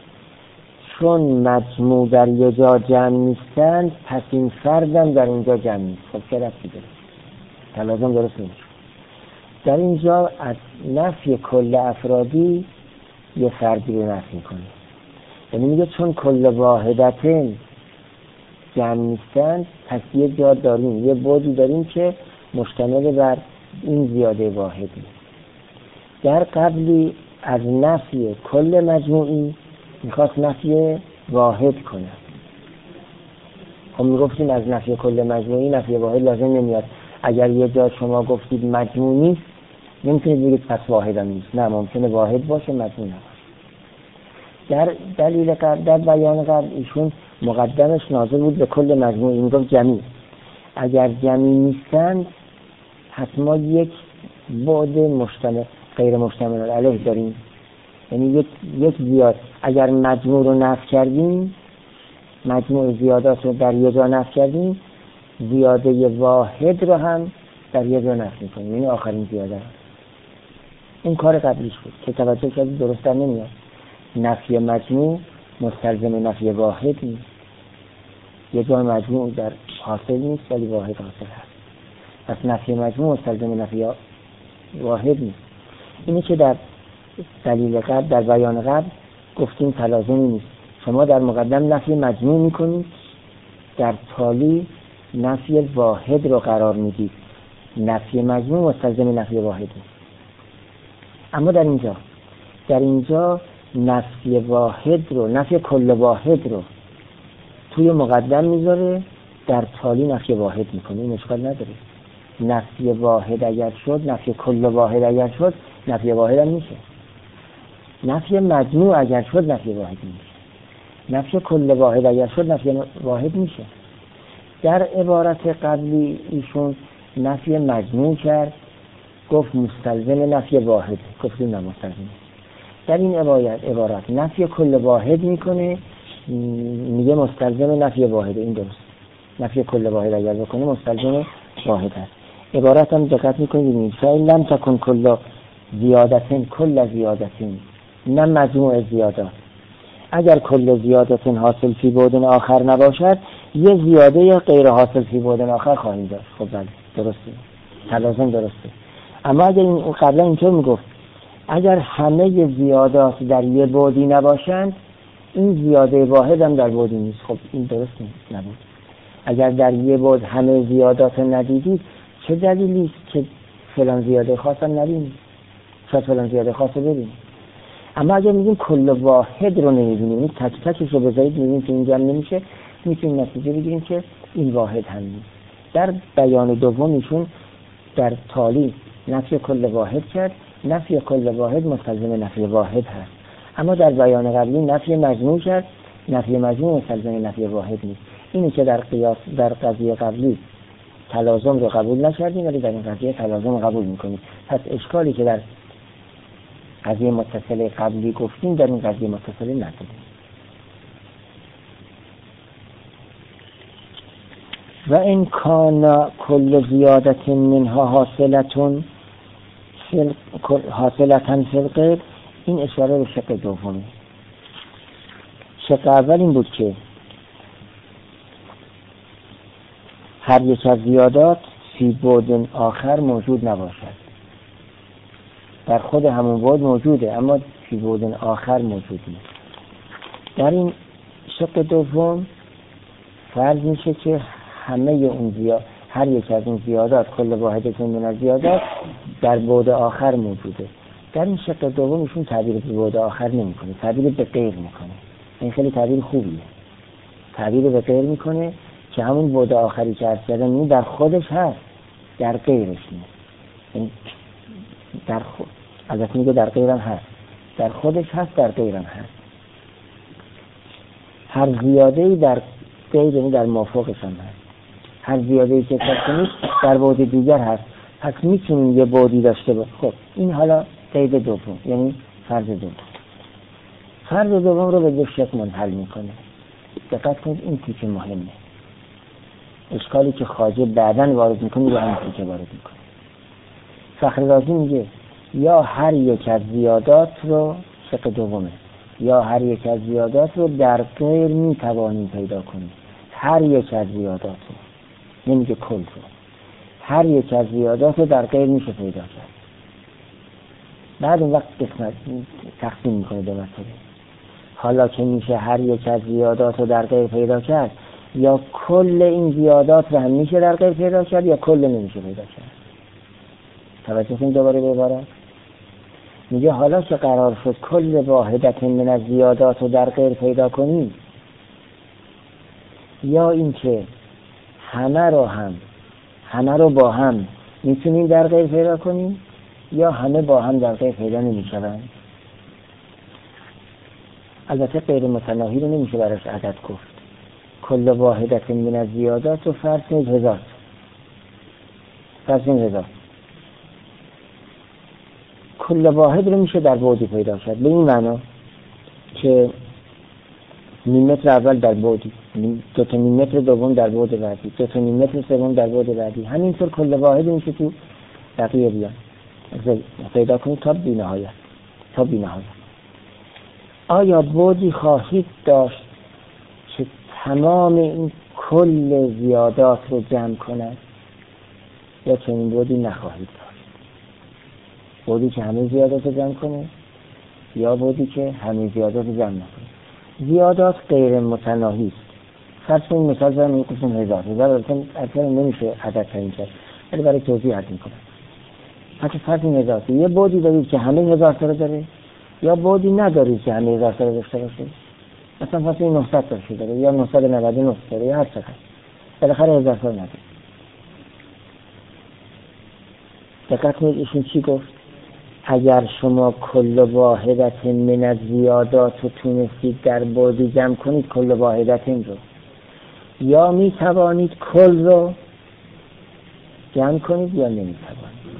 چون مجموع در یه جا جمع نیستند پس این فردم در اونجا جمع نیست. خب چه رفتی داره؟ تلازم درست نیست. در اینجا از نفی کل افرادی یه فردی رو نفی میکنه، یعنی میگه چون کل واحدتین جمع نیستند پس یه جا داریم، یه بعدی داریم که مشتمل بر این زیاده واحدی. در قبلی از نفی کل مجموعی میخواست نفی واحد کنه. خب میگفتیم از نفی کل مجموعی نفی واحد لازم نمیاد. اگر یه جا شما گفتید مجموع نیست نمیتونید بگید پس واحد هم نیست. نه، ممکنه واحد باشه مجموع نباشه. در دلیل قبل، در بیان قبل ایشون مقدمش ناظر بود به کل مجموعی، میگفت جمعی. اگر جمعی نیستند حتما یک بعد مشتمل غیر مشتمل علیه داریم، یعنی یک یک زیاد. اگر مجموع رو نفی کردیم، مجموع زیادات رو در یه جا نفی کردیم، زیاده واحد رو هم در یه جا نفی می‌کنیم، یعنی آخرین زیاده. این کار قبلیش بود که توجه کردید درست در نمیاد. نفی مجموع مستلزم نفی واحد نیست. یه جا مجموع در حاصل نیست ولی واحد حاصل هست. پس نفی مجموع مستلزم نفی واحد نیست. اینه که در دلیل قبل، در بیان قبل گفتیم تلازمی نیست. شما در مقدم نفی مجموع میکنید، در تالی نفی واحد رو قرار میدید. نفی مجموع مستلزم نفی واحد نیست. اما در اینجا در اینجا نفی واحد رو، نفی کل واحد رو توی مقدم میذاره، در تالی نفی واحد میکنه. این اشکال نداره. نفی واحد اگر شد، نفی کل واحد اگر شد، نفی واحد هم میشه. نفی مجموع اگر شد نفی واحد میشه. نفی کل واحد اگر شد نفی واحد میشه. در عبارت قبلی ایشون نفی مجموع کرد، گفت مستلزم نفی واحد، گفتیم نه مستلزم. در این عبارت عبارت نفی کل واحد میکنه، میگه مستلزم نفی واحد. این درست. نفی کل واحد اگر بکنه مستلزم واحد هست. عبارت هم دقت میکنید ببینید فعل لم تکن کل زیادتین کل زیادتین، نه مجموع زیادات. اگر کل زیادتین حاصل فی بعد آخر نباشد یه زیاده غیر حاصل فی بعد آخر خواهیم داشت. خب بله درسته، تلازم درسته. اما اگر این قبلا اینطور میگفت اگر همه زیادات در یه بعدی نباشند این زیاده واحد هم در بعدی نیست. خب این درست نیست، نبود. اگر در یه بعد همه زیادات ندیدید چه دلیلی است که فلان زیاده خاص هم نبینید؟ شاید فلان زیاده خاص رو ببینید. اما اگر میگیم کل واحد رو نمیبینیم، این تک تکش رو بذارید میبینیم که این جمع نمیشه، میتونیم نتیجه بگیریم که این واحد هم نیست. در بیان دوم ایشون در تالی نفی کل واحد کرد، نفی کل واحد مستلزم نفی واحد هست. اما در بیان قبلی نفی مجموع کرد، نفی مجموع مستلزم نفی واحد نیست. اینه که در قیاس در قضیه قبلی تلازم رو قبول نکردیم ولی در این قضیه تلازم قبول میکنیم. پس اشکالی که در قضیه متصل قبلی گفتیم در این قضیه متصل نداریم. و این کان کل زیادت منها حاصلتون حاصلتن فی الغیب، این اشاره به شق دومی. شق اول این بود که هر یک از زیادات فی بعد آخر موجود نباشد. در خود همون بعد موجوده اما فی بعد آخر موجود نیست. در این شق دوم فرض میشه که همه اون زیاد هر یک از اون زیادات کل واحدتون من از زیادات در بعد آخر موجوده. در این شق دومشون تعبیر به بعد آخر نمیکنه، تعبیر به غیر میکنه. این خیلی تعبیر خوبیه. تعبیر به غیر میکنه که همون بعد آخری که عرض کردم این در خودش هست، در غیرش نیست. در خود البته میگه در غیرم هست، در خودش هست، در غیرم هست. هر زیاده‌ای در غیر یعنی در مافوقش هم هست. هر زیاده‌ای که کسی نیست در بعد دیگر هست. پس میتونیم یه بعدی داشته باشه. خب این حالا قید دوم، یعنی فرض دوم. فرض دوم رو به دو شکل منحل میکنه. دقت کنید این تیکه مهمه. اشکالی که خواجه بعداً وارد میکنه یا همین تیکه وارد میکنه. فخررازی میگه یا هر یک از زیادات رو، شق دومه، یا هر یک از زیادات رو در غیر میتوانیم پیدا کنیم. هر یک از زیادات رو، نمیگه کل رو، هر یک از زیادات رو در غیر میشه پیدا کرد. بعد اون وقت قسمت تقسیم میکنه دو مرتبه. حالا که میشه هر یک از زیادات رو در غیر پیدا کرد، یا کل این زیادات رو هم میشه در غیر پیدا کرد یا کل نمیشه پیدا کرد. توجه کنید دوباره به عبارت. میگه حالا که قرار شد کل واحدت من از زیادات رو در غیر پیدا کنیم، یا اینکه همه رو هم همه رو با هم میتونیم در غیر پیدا کنیم یا همه با هم در غیر پیدا نمیشوند. البته غیر متناهی رو نمیشه براش عدد گفت. کل واحدت من از زیادات رو فرض کنید هزار، فرض کنید هزار. کل واحد رو میشه در بعدی پیدا کرد، به این معنا که نیم متر اول در بعدی، دو تا نیم متر دوم در بعد بعدی، دو تا نیم متر سوم در بعد بعدی، همینطور کل واحد میشه تو بقیه بیان پیدا کنید تا بی نهایت، تا بی نهایت. آیا بعدی خواهید داشت که تمام این کل زیادات رو جمع کند یا چنین بعدی نخواهید داشت؟ بعدی که همه زیادات رو جمع کنه یا بعدی که همه زیادات رو جمع نکنه. زیادات غیر متناهی است. فرض کنید مثال زدم میگفتم هزار هزار اصلا نمیشه عدد تعیین کرد، ولی برای توضیح عرض میکنم. پس فرض کنید هزار یه بعدی دارید که همه هزار تا رو داره یا بعدی ندارید که همه هزار تا رو داشته باشه. مثلا فرض کنید نهصد تا رو داره یا نهصد و نود و نه داره یا هر چقدر، بالاخره هزار تا نداره. دقت کنید ایشون چی گفت؟ اگر شما کل واحدت من از زیادات رو تونستید در بعدی جمع کنید، کل واحدت این رو، یا می توانید کل رو جمع کنید یا نمی توانید.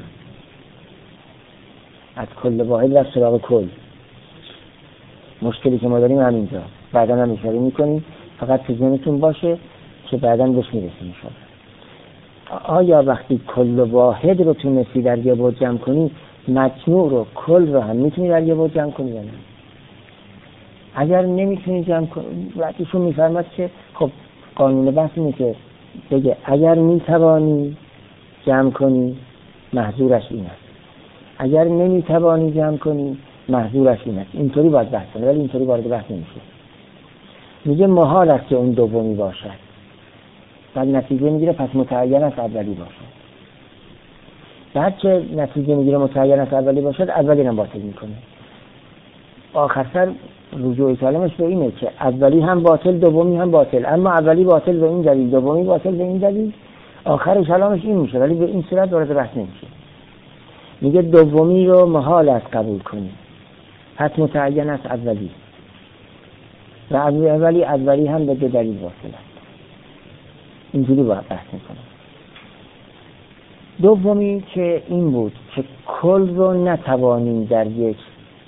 از کل واحد و سراغ کل. مشکلی که ما داریم همینجا، بعدا هم اشاره میکنیم، فقط تو ذهنتون باشه که بعدا بهش میرسیم شد. آیا وقتی کل واحد رو تونستی در یه بعد جمع کنی، مجموع رو، کل رو هم میتونی در یه بعد جمع کنی یا نه؟ اگر نمیتونی جمع کنی، وقتیشون میفرماد که خب قانون بحث اینه که بگه اگر میتوانی جمع کنی محظورش این است، اگر نمیتوانی جمع کنی محظورش این است. اینطوری باید بحث کنه، ولی اینطوری وارد بحث نمیشه. میگه محال است که اون دومی باشد، بعد نتیجه میگیره پس متعین است اولی باشد. بعد که نتیجه میگیره متعین است اولی باشد، اولی هم باطل میکنه. آخر سر رجوع کلامش به اینه که اولی هم باطل، دومی هم باطل، اما اولی باطل به این دلیل، دومی باطل به این دلیل. آخر کلامش این میشه، ولی به این صورت وارد بحث نمیشه. میگه دومی رو محال است قبول کنی، پس متعین است اولی، و اولی اولی هم به دو دلیل باطل است. اینجوری باید بحث میکنه. دومی که این بود که کل رو نتوانیم در یک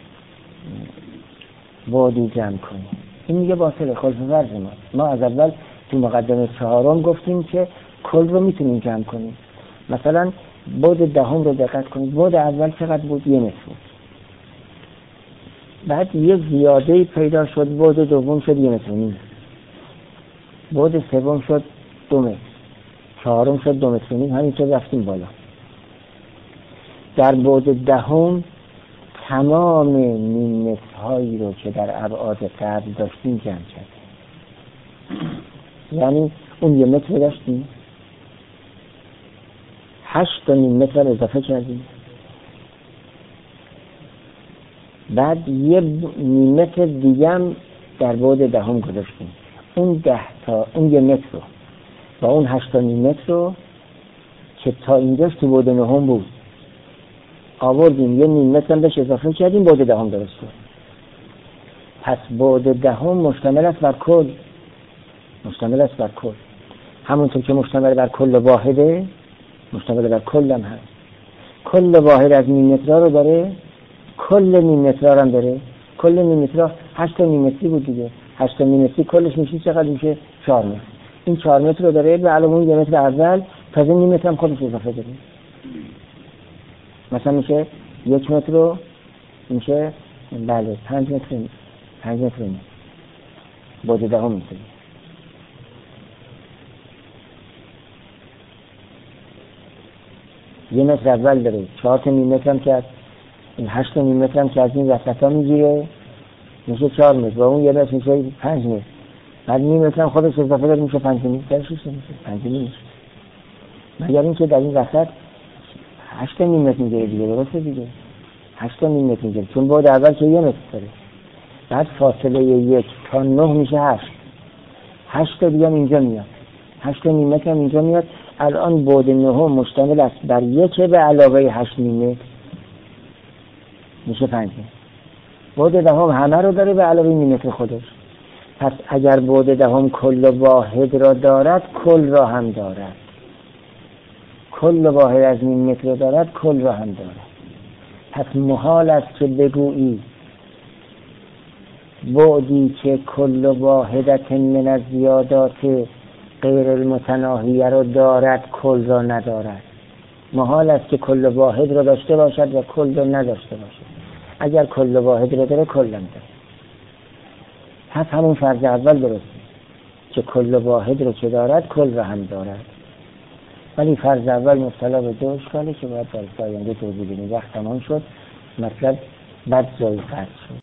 بعدی جمع کنیم، این میگه باطله، خلف فرض ما. ما از اول تو مقدمه چهارم گفتیم که کل رو میتونیم جمع کنیم. مثلا بعد دهم رو دقت کنید، بعد اول چقدر بود؟ یه متر بود. بعد یه زیاده پیدا شد، بعد دوم شد یه متر و نیم، بعد سوم شد دو متر، چهارم شد دو متر و نیم، همینطور رفتیم بالا. در بعد دهم تمام نیم مترهایی رو که در ابعاد قبل داشتیم جمع کردیم. یعنی اون یه متر داشتیم، هشت تا نیم متر اضافه کردیم، بعد یه نیم متر دیگه هم در بعد دهم گذاشتیم. اون ده تا اون یه متر رو و اون هشت تا نیم متر رو که تا اینجاش تو بعد نهم بود آوردیم، یه نیم متر هم بهش اضافه کردیم، بعد دهم درست شد. پس بعد دهم مشتمل است بر کل، مشتمل است بر کل، همونطور که مشتمل بر کل واحده مشتمل بر کل هم هست. کل واحد از نیم مترها رو داره، کل نیم مترها هم داره. کل نیم مترها هشت نیم متری بود دیگه، هشت نیم متری کلش میشه چقدر؟ میشه چهار متر. این چهار متر رو داره به علاوه اون یه متر اول، تازه نیم متر هم خودش اضافه داره. مثلا میشه یک متر رو میشه بله پنج متر پنج متر میشه بعد دهم میشه. یه متر اول داره، چهار تا نیم متر هم که از این هشت نیم متر هم که از این وسط ها میگیره میشه چهار متر و اون یه متر میشه پنج متر. بعد نیم متر هم خودش اضافه داره میشه پنج متر. درشش میشه پنج متر. مگر این که در این وسط هشت نیم متر میگیره دیگه، درسته دیگه؟ هشت نیم متر میگیره چون بعد اول که یه متر داره. بعد فاصله یک تا نه میشه هشت. هشت تا دیگه اینجا میاد. هشت نیم متر هم اینجا میاد. الان بعد نهم مشتمل است بر یک به علاوه هشت نیم متر میشه پنج متر. بعد دهم همه رو داره به علاوه نیم متر خودش. پس اگر بعد دهم کل واحد را دارد کل را هم دارد. کل واحد از نیم متر را دارد کل را هم دارد. پس محال است که بگویی بعدی که کل واحدت من از زیادات غیر المتناهیه را دارد کل را ندارد. محال است که کل واحد را داشته باشد و کل را نداشته باشد. اگر کل واحد را داره کل هم داره. پس همون فرض اول درسته که کل واحد را که دارد کل را هم دارد. ولی فرض اول مبتلا به دو اشکاله که باید در آینده توضیح بدیم. وقت تمام شد، مطلب بعد جای فرض شد.